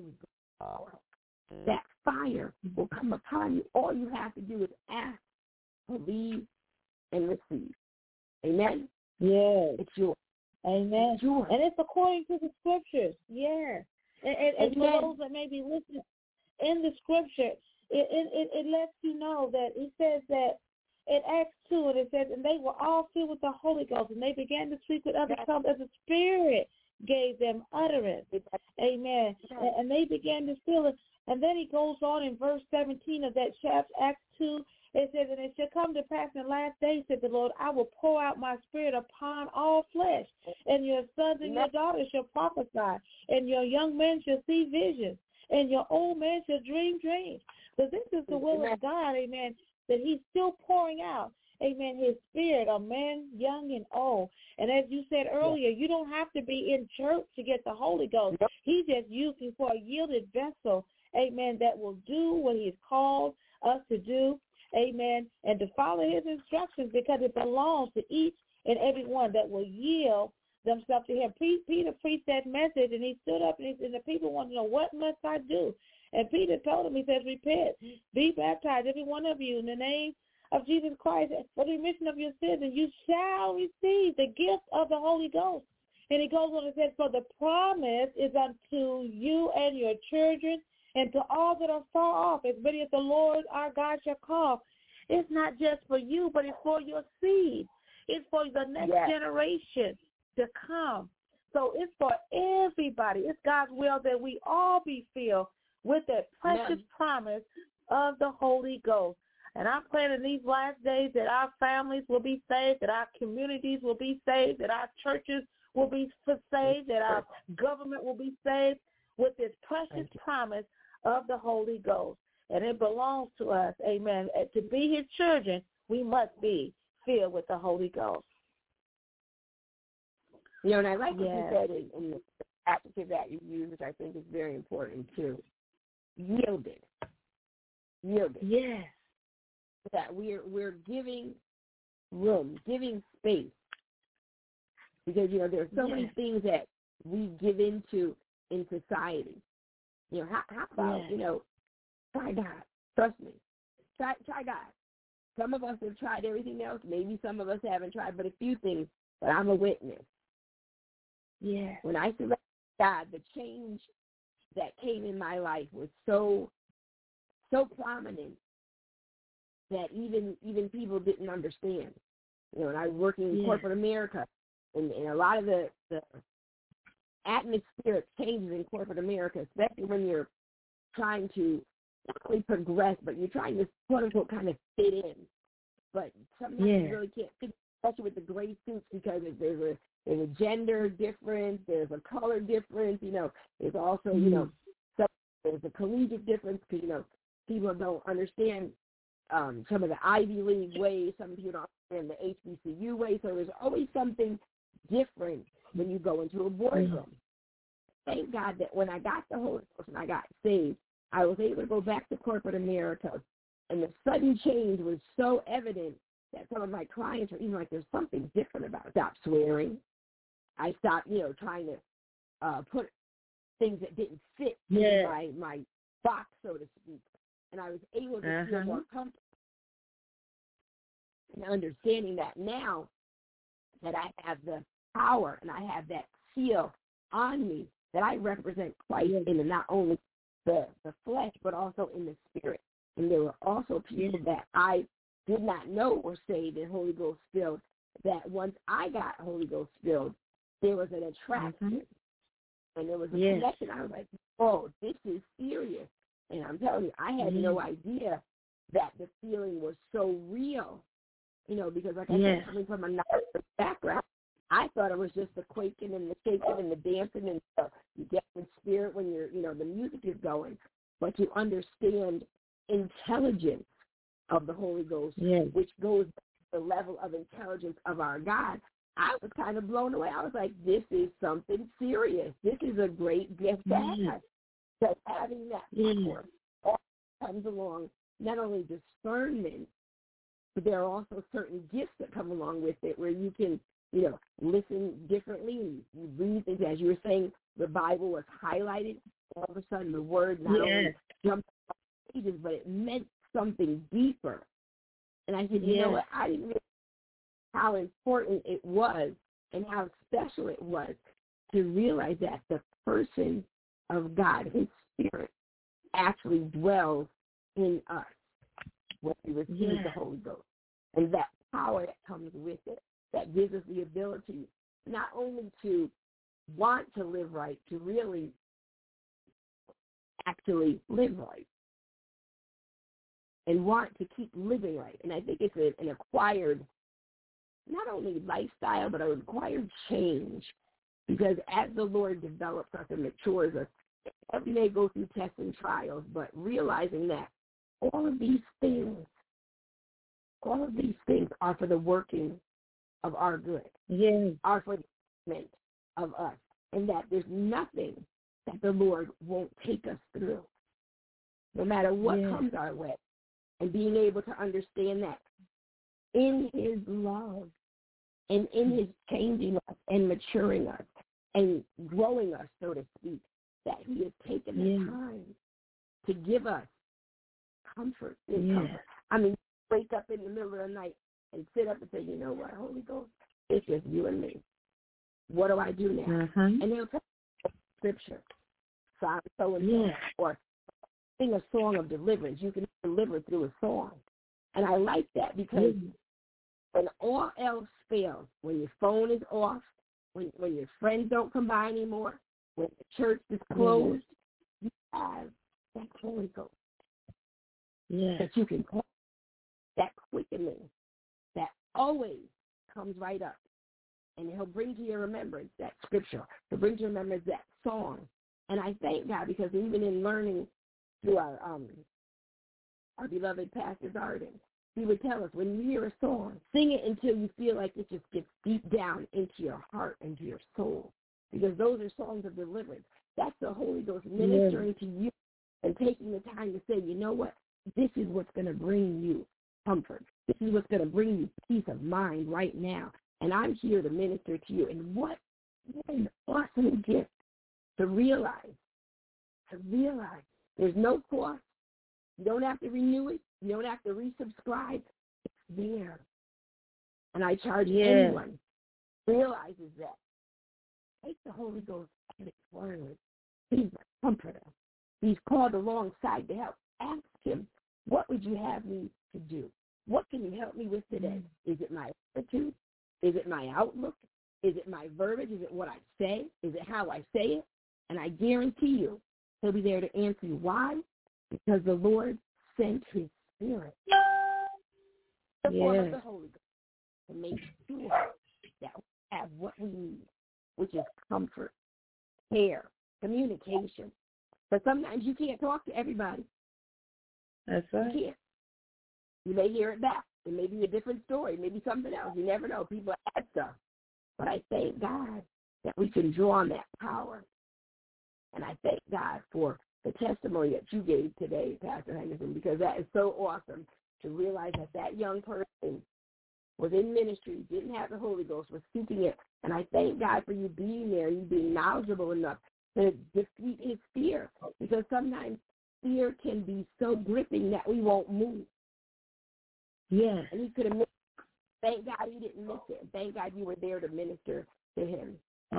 S6: That fire will come upon you. All you have to do is ask, believe, and receive. Amen?
S7: Yes.
S6: It's yours.
S7: Amen.
S6: It's yours.
S7: And it's according to the scriptures. Yeah. And, and, and for those that may be listening, in the scripture, it, it, it, it lets you know that it says that in Acts two, and it says, and they were all filled with the Holy Ghost, and they began to speak with other tongues as the Spirit gave them utterance. Amen. And, and they began to feel it. And then he goes on in verse seventeen of that chapter, Acts two, it says, and it shall come to pass in the last days, said the Lord, I will pour out my spirit upon all flesh, and your sons and your daughters shall prophesy, and your young men shall see visions, and your old men shall dream dreams. So this is the will of God, amen, that he's still pouring out, amen, his spirit on men, young and old. And as you said earlier, you don't have to be in church to get the Holy Ghost. He's just using for a yielded vessel, amen, that will do what he's called us to do, amen, and to follow his instructions, because it belongs to each and every one that will yield themselves to him. Peter preached that message, and he stood up, and, he, and the people wanted to know, what must I do? And Peter told him, he says, repent, be baptized, every one of you, in the name of Jesus Christ, for the remission of your sins, and you shall receive the gift of the Holy Ghost. And he goes on and says, for the promise is unto you and your children, and to all that are far off, as many as the Lord our God shall call. It's not just for you, but it's for your seed. It's for the next yes. generation to come. So it's for everybody. It's God's will that we all be filled with that precious Amen. Promise of the Holy Ghost. And I'm praying in these last days that our families will be saved, that our communities will be saved, that our churches will be saved, that our government will be saved with this precious promise of the Holy Ghost. And it belongs to us, amen. To be his children, we must be filled with the Holy Ghost.
S6: You know, and I like what
S7: yes.
S6: you said in, in the adjective that you use, which I think is very important too. Yielded. Yielded.
S7: Yes.
S6: That we're we're giving room, giving space. Because, you know, there are so yes. many things that we give into in society. You know, how, how about, yes. you know, try God. Trust me. Try try God. Some of us have tried everything else. Maybe some of us haven't tried but a few things, but I'm a witness.
S7: Yeah.
S6: When I surrendered to God, the change that came in my life was so so prominent that even even people didn't understand. You know, and I was working in yeah. corporate America, and, and a lot of the, the atmospheric changes in corporate America, especially when you're trying to not only progress, but you're trying to, quote unquote, kind of fit in. But sometimes yeah. you really can't fit, especially with the gray suits, because if there's a there's a gender difference, there's a color difference, you know, there's also, mm-hmm. you know, some, there's a collegiate difference, because, you know, people don't understand um, some of the Ivy League ways, some people don't understand the H B C U way, so there's always something different when you go into a boardroom. Mm-hmm. Thank God that when I got the Holy Ghost and I got saved, I was able to go back to corporate America, and the sudden change was so evident that some of my clients were even like, there's something different about it. Stop swearing. I stopped, you know, trying to uh, put things that didn't fit
S7: yeah.
S6: in my, my box, so to speak. And I was able to
S7: uh-huh.
S6: feel more comfortable in understanding that now that I have the power and I have that seal on me, that I represent Christ yeah. in the, not only the, the flesh, but also in the spirit. And there were also people yeah. that I did not know were saved and Holy Ghost filled, that once I got Holy Ghost filled, there was an attraction. Mm-hmm. And there was a yes. connection. I was like, oh, this is serious. And I'm telling you, I had mm-hmm. no idea that the feeling was so real. You know, because like I yes. said, coming from a knowledge background, I thought it was just the quaking and the shaking and the dancing and the, you get in spirit when you're, you know, the music is going. But to understand intelligence of the Holy Ghost, yes. which goes to the level of intelligence of our God, I was kind of blown away. I was like, this is something serious. This is a great gift to have. That having that power yes. comes along, not only discernment, but there are also certain gifts that come along with it where you can, you know, listen differently. And you read things, as you were saying, the Bible was highlighted. All of a sudden the word not yes. only jumped off pages, but it meant something deeper. And I said, you yes. know what, I didn't realize how important it was and how special it was to realize that the person of God, his spirit, actually dwells in us when we receive yes. the Holy Ghost. And that power that comes with it, that gives us the ability not only to want to live right, to really actually live right and want to keep living right. And I think it's a, an acquired, not only lifestyle, but an acquired change. Because as the Lord develops us and matures us, we may go through tests and trials, but realizing that all of these things, all of these things are for the working of our good, yes. are for the betterment of us, and that there's nothing that the Lord won't take us through, no matter what yes. comes our way. And being able to understand that in his love and in his changing us and maturing us and growing us, so to speak, that he has taken the yeah. time to give us comfort and yeah. comfort. I mean, wake up in the middle of the night and sit up and say, you know what, Holy Ghost, it's just you and me. What do I do now? Mm-hmm. And they'll tell you scripture, Psalm so and so, or sing a song of deliverance. You can deliver through a song. And I like that because mm-hmm. when all else fails, when your phone is off, when when your friends don't come by anymore, when the church is closed, mm-hmm. you have that Holy Ghost.
S7: Yeah.
S6: That you can call, that quickening that always comes right up. And he'll bring to your remembrance that scripture. He'll bring to your remembrance that song. And I thank God because even in learning through our um our beloved Pastor Darden, he would tell us, when you hear a song, sing it until you feel like it just gets deep down into your heart, into your soul. Because those are songs of deliverance. That's the Holy Ghost ministering yeah. to you and taking the time to say, you know what? This is what's going to bring you comfort. This is what's going to bring you peace of mind right now. And I'm here to minister to you. And what, what an awesome gift to realize, to realize there's no cost. You don't have to renew it. You don't have to resubscribe. It's there. And I charge yeah. anyone who realizes that. Take the Holy Ghost at his word. He's a comforter. He's called alongside to help. Ask him, what would you have me to do? What can you help me with today? Is it my attitude? Is it my outlook? Is it my verbiage? Is it what I say? Is it how I say it? And I guarantee you, he'll be there to answer you. Why? Because the Lord sent his Spirit, the
S7: yes.
S6: form of the Holy Ghost, to make sure that we have what we need, which is comfort, care, communication. But sometimes you can't talk to everybody.
S7: That's right.
S6: You can't. You may hear it back. It may be a different story, maybe something else. You never know. People add stuff. But I thank God that we can draw on that power. And I thank God for the testimony that you gave today, Pastor Henderson, because that is so awesome to realize that that young person was in ministry, didn't have the Holy Ghost, was seeking it. And I thank God for you being there, you being knowledgeable enough to defeat his fear, because sometimes fear can be so gripping that we won't move.
S7: Yeah.
S6: And he could have missed it. Thank God he didn't miss it. Thank God you were there to minister to him.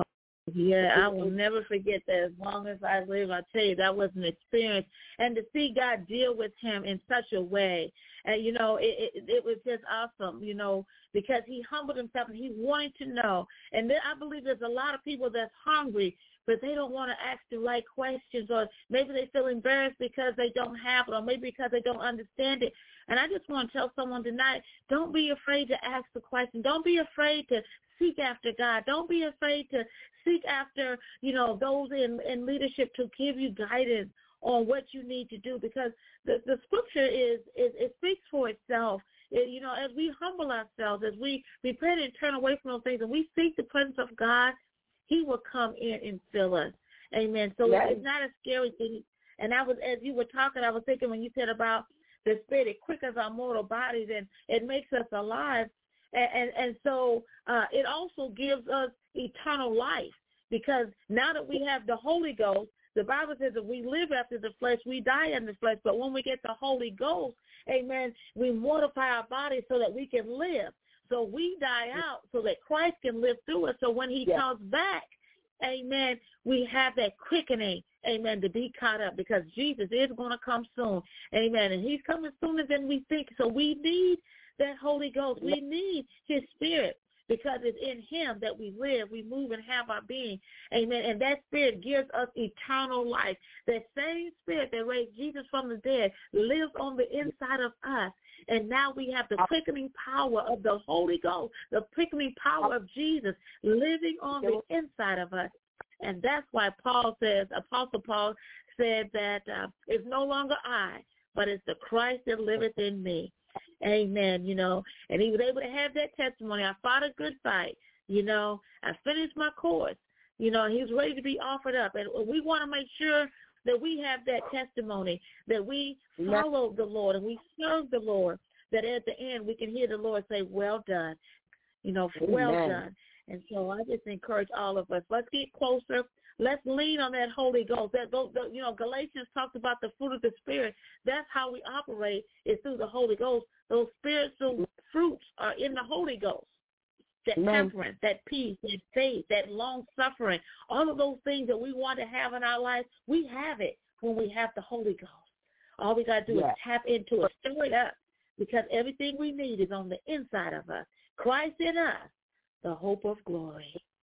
S7: Yeah, I will never forget that as long as I live. I tell you, that was an experience. And to see God deal with him in such a way, and, you know, it, it, it was just awesome, you know, because he humbled himself and he wanted to know. And then I believe there's a lot of people that's hungry, but they don't want to ask the right questions, or maybe they feel embarrassed because they don't have it, or maybe because they don't understand it. And I just want to tell someone tonight, don't be afraid to ask the question. Don't be afraid to seek after God. Don't be afraid to seek after, you know, those in, in leadership to give you guidance on what you need to do, because the, the scripture is, is, it speaks for itself. It, you know, as we humble ourselves, as we repent and turn away from those things, and we seek the presence of God, he will come in and fill us. Amen. So yes. It's not a scary thing. And I was, as you were talking, I was thinking when you said about the Spirit, it quickens our mortal bodies and it makes us alive. And, and, and so uh, it also gives us eternal life, because now that we have the Holy Ghost, the Bible says that we live after the flesh, we die in the flesh. But when we get the Holy Ghost, amen, we mortify our bodies so that we can live. So we die out so that Christ can live through us. So when he yes. comes back, amen, we have that quickening, amen, to be caught up, because Jesus is going to come soon, amen. And he's coming sooner than we think. So we need that Holy Ghost. We need his Spirit, because it's in him that we live, we move, and have our being. Amen. And that Spirit gives us eternal life. That same Spirit that raised Jesus from the dead lives on the inside of us. And now we have the quickening power of the Holy Ghost, the quickening power of Jesus living on the inside of us. And that's why Paul says, Apostle Paul said that uh, it's no longer I, but it's the Christ that liveth in me. Amen, you know, and he was able to have that testimony. I fought a good fight, you know, I finished my course, you know, he was ready to be offered up. And we want to make sure that we have that testimony, that we follow the Lord and we serve the Lord, that at the end we can hear the Lord say, well done, you know, well Amen. Done. And so I just encourage all of us, let's get closer. Let's lean on that Holy Ghost. That, you know, Galatians talks about the fruit of the Spirit. That's how we operate, is through the Holy Ghost. Those spiritual fruits are in the Holy Ghost. That Amen. Temperance, that peace, that faith, that long-suffering, all of those things that we want to have in our life, we have it when we have the Holy Ghost. All we got to do yeah. is tap into it, stir it up, because everything we need is on the inside of us. Christ in us, the hope of glory.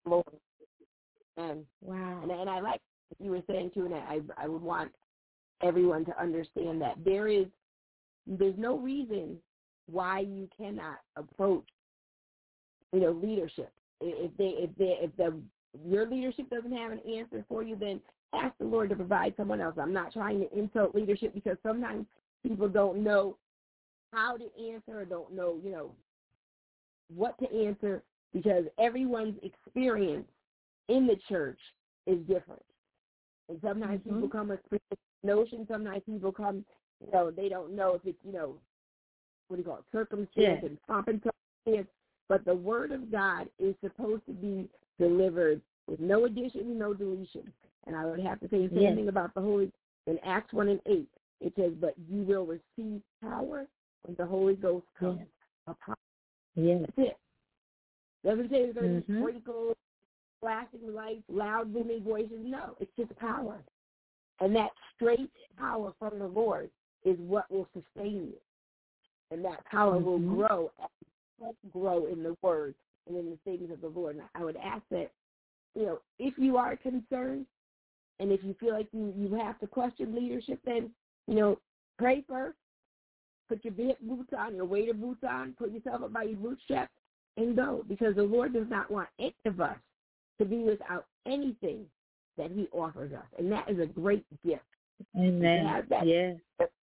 S6: Lord. And
S7: wow.
S6: And, and I like what you were saying too, and I I would want everyone to understand that there is there's no reason why you cannot approach, you know, leadership. If they if they if the your leadership doesn't have an answer for you, then ask the Lord to provide someone else. I'm not trying to insult leadership, because sometimes people don't know how to answer or don't know, you know, what to answer, because everyone's experience in the church is different. And sometimes
S7: mm-hmm.
S6: people come with notions. Sometimes people come, you know, they don't know if it's, you know, what do you call it, circumstance
S7: yeah.
S6: and pomp and circumstance. But the word of God is supposed to be delivered with no addition, no deletion. And I would have to say the same
S7: yes.
S6: thing about the Holy. In Acts one and eight, it says, "But you will receive power when the Holy Ghost comes upon you."
S7: Yes.
S6: That's it. Doesn't say it's going to
S7: mm-hmm.
S6: be sprinkles, flashing lights, loud booming voices. No, it's just power. And that straight power from the Lord is what will sustain you. And that power
S7: mm-hmm.
S6: will grow as you grow in the word and in the things of the Lord. And I would ask that, you know, if you are concerned and if you feel like you, you have to question leadership, then, you know, pray first. Put your boots on, your waiter boots on, put yourself up by your bootstraps and go. Because the Lord does not want any of us to be without anything that he offers us. And that is a great gift.
S7: Amen.
S6: That,
S7: yes.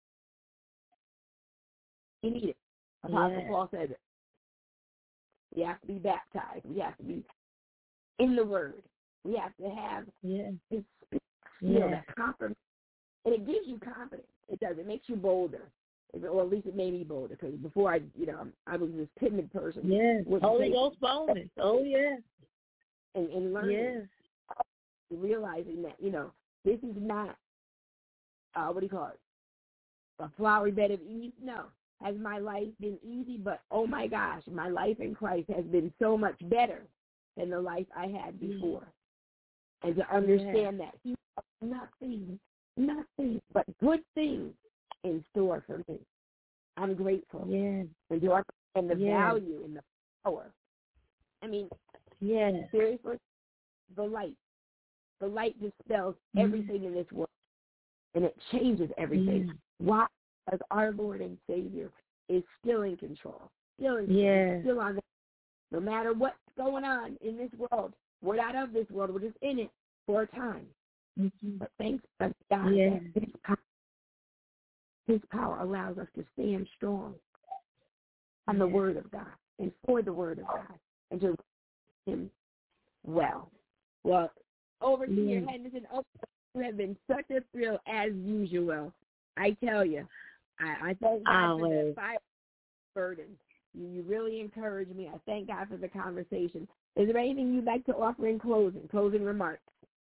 S6: You need it. Apostle
S7: yes.
S6: Paul said it. We have to be baptized. We have to be in the Word. We have to have
S7: yes.
S6: His Spirit,
S7: yes.
S6: you know, that confidence. And it gives you confidence. It does. It makes you bolder. Or at least it made me bolder. Because before I, you know, I was this timid person.
S7: Yes. Holy Ghost boldness. Oh, yes.
S6: And, and learning.
S7: Yes.
S6: Realizing that, you know, this is not, uh, what do you call it, a flowery bed of ease. No. Has my life been easy? But, oh, my gosh, my life in Christ has been so much better than the life I had before. Mm. And to understand yeah. that he has nothing, nothing but good things in store for me. I'm grateful.
S7: Yeah.
S6: And to understand the
S7: yeah.
S6: value and the power. I mean,
S7: yeah.
S6: seriously, the light. The light dispels mm. everything in this world. And it changes everything. Mm. Why? Because our Lord and Savior is still in control. Still in control.
S7: Yeah.
S6: Still on the, no matter what's going on in this world, we're not of this world. We're just in it for a time. Mm-hmm. But thanks to God,
S7: yeah.
S6: his, power, his power allows us to stand strong on the
S7: yeah.
S6: Word of God and for the Word of God and to him well. Well, over to
S7: yeah.
S6: your Henderson. Oh, you have been such a thrill as usual. I tell you, I, I thank God
S7: Always.
S6: for that fire burden. You, you really encourage me. I thank God for the conversation. Is there anything you'd like to offer in closing, closing remarks?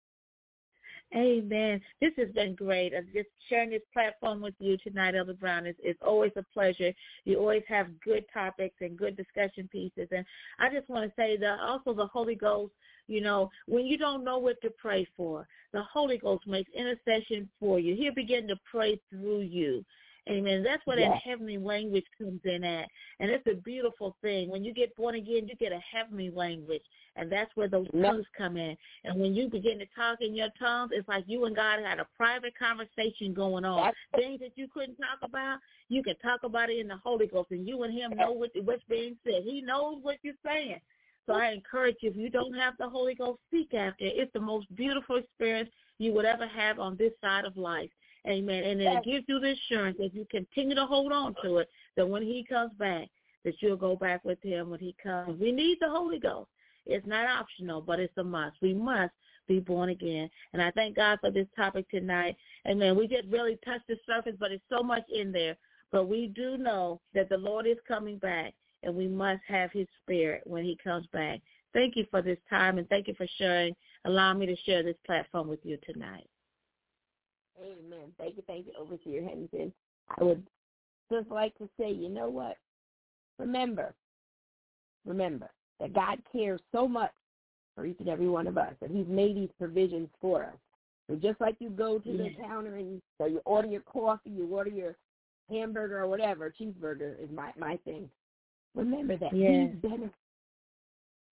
S7: Amen. This has been great. I'm just sharing this platform with you tonight, Elder Brown. It's, it's always a pleasure. You always have good topics and good discussion pieces. And I just want to say that also the Holy Ghost, you know, when you don't know what to pray for, the Holy Ghost makes intercession for you. He'll begin to pray through you. Amen. That's where
S6: yes.
S7: that heavenly language comes in at. And it's a beautiful thing. When you get born again, you get a heavenly language. And that's where those tongues come in. And when you begin to talk in your tongues, it's like you and God had a private conversation going on. That's things that you couldn't talk about, you can talk about it in the Holy Ghost. And you and him know what, what's being said. He knows what you're saying. So I encourage you, if you don't have the Holy Ghost, seek after it. It's the most beautiful experience you would ever have on this side of life. Amen. And it gives you the assurance that you continue to hold on to it, that when he comes back, that you'll go back with him when he comes. We need the Holy Ghost. It's not optional, but it's a must. We must be born again. And I thank God for this topic tonight. Amen. We just really touched the surface, but it's so much in there. But we do know that the Lord is coming back, and we must have his spirit when he comes back. Thank you for this time, and thank you for sharing, allowing me to share this platform with you tonight.
S6: Amen. Thank you, thank you, Overseer Henderson. I would just like to say, you know what? Remember, remember that God cares so much for each and every one of us, that he's made these provisions for us. So just like you go to the yeah. counter and so you order your coffee, you order your hamburger or whatever, cheeseburger is my, my thing. Remember that
S7: yeah.
S6: these benefits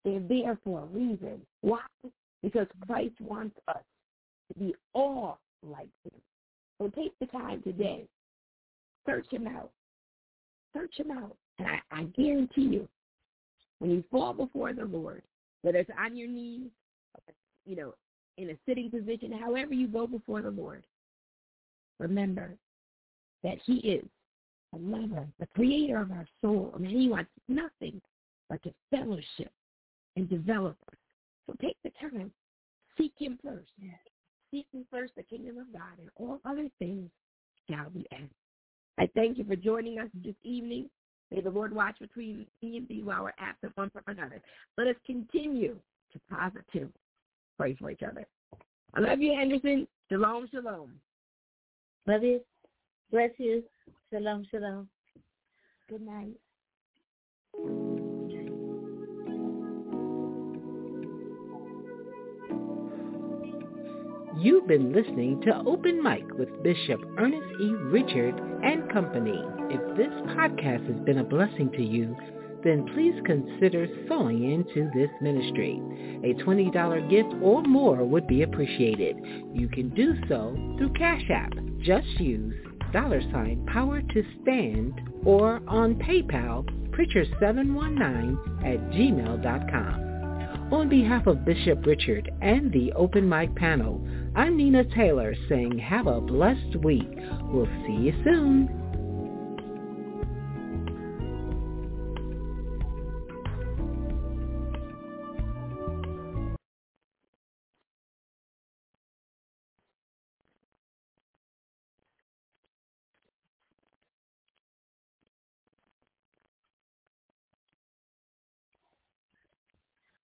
S6: They're there for a reason. Why? Because Christ wants us to be all like him. So take the time today. Search him out. Search him out. And I, I guarantee you, when you fall before the Lord, whether it's on your knees, you know, in a sitting position, however you go before the Lord, remember that he is a lover, the creator of our soul, and he wants nothing but to fellowship and develop us. So take the time. Seek him first. Yes. Seek him first, the kingdom of God, and all other things shall be added. I thank you for joining us this evening. May the Lord watch between me and thee while we're absent one from another. Let us continue to positive pray for each other. I love you, Henderson. Shalom, shalom.
S7: Love you. Bless you. Shalom, shalom.
S6: Good night.
S5: You've been listening to Open Mic with Bishop Ernest E. Richard and Company. If this podcast has been a blessing to you, then please consider sowing into this ministry. A twenty dollars gift or more would be appreciated. You can do so through Cash App. Just use dollar sign power to stand or on PayPal, preacher seven one nine at gmail dot com. On behalf of Bishop Richard and the Open Mic panel, I'm Nina Taylor saying have a blessed week. We'll see you soon.